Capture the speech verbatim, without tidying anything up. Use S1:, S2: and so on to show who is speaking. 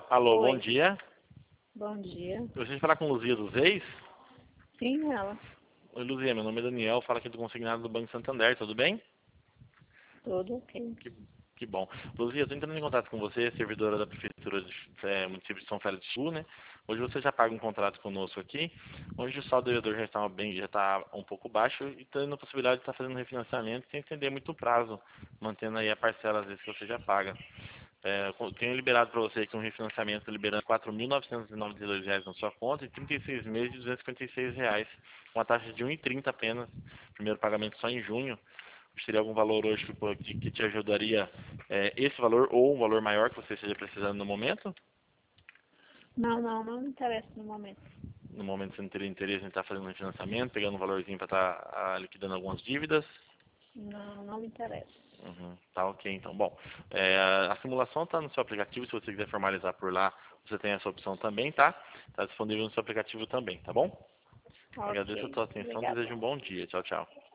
S1: Alô, bom
S2: Oi,
S1: dia.
S2: bom dia.
S1: Eu gostaria de falar com Luzia dos Reis.
S2: Sim, ela.
S1: Oi, Luzia, meu nome é Daniel, falo aqui do consignado do Banco Santander, tudo bem?
S2: Tudo ok.
S1: Que, que bom. Luzia, estou entrando em contato com você, servidora da Prefeitura do é, município de São Félix do Sul, né? Hoje você já paga um contrato conosco aqui, onde o saldo devedor já está bem, já está um pouco baixo e tendo a possibilidade de estar fazendo refinanciamento sem estender muito o prazo, mantendo aí a parcela às vezes que você já paga. É, eu tenho liberado para você aqui um refinanciamento liberando quatro mil novecentos e noventa e dois reais na sua conta e trinta e seis meses de duzentos e cinquenta e seis reais, com uma taxa de um e trinta apenas, primeiro pagamento só em junho. Seria algum valor hoje que, que, que te ajudaria, é, esse valor ou um valor maior que você esteja precisando no momento?
S2: Não, não, não me interessa no momento.
S1: No momento você não teria interesse em estar fazendo um refinanciamento, pegando um valorzinho para estar ah, liquidando algumas dívidas?
S2: Não, não me interessa.
S1: Uhum, tá ok, então. Bom, é, a simulação está no seu aplicativo, se você quiser formalizar por lá, você tem essa opção também, tá? Está disponível no seu aplicativo também, tá bom? Agradeço a
S2: Ok,
S1: sua atenção,
S2: obrigada.
S1: desejo um bom dia. Tchau, tchau.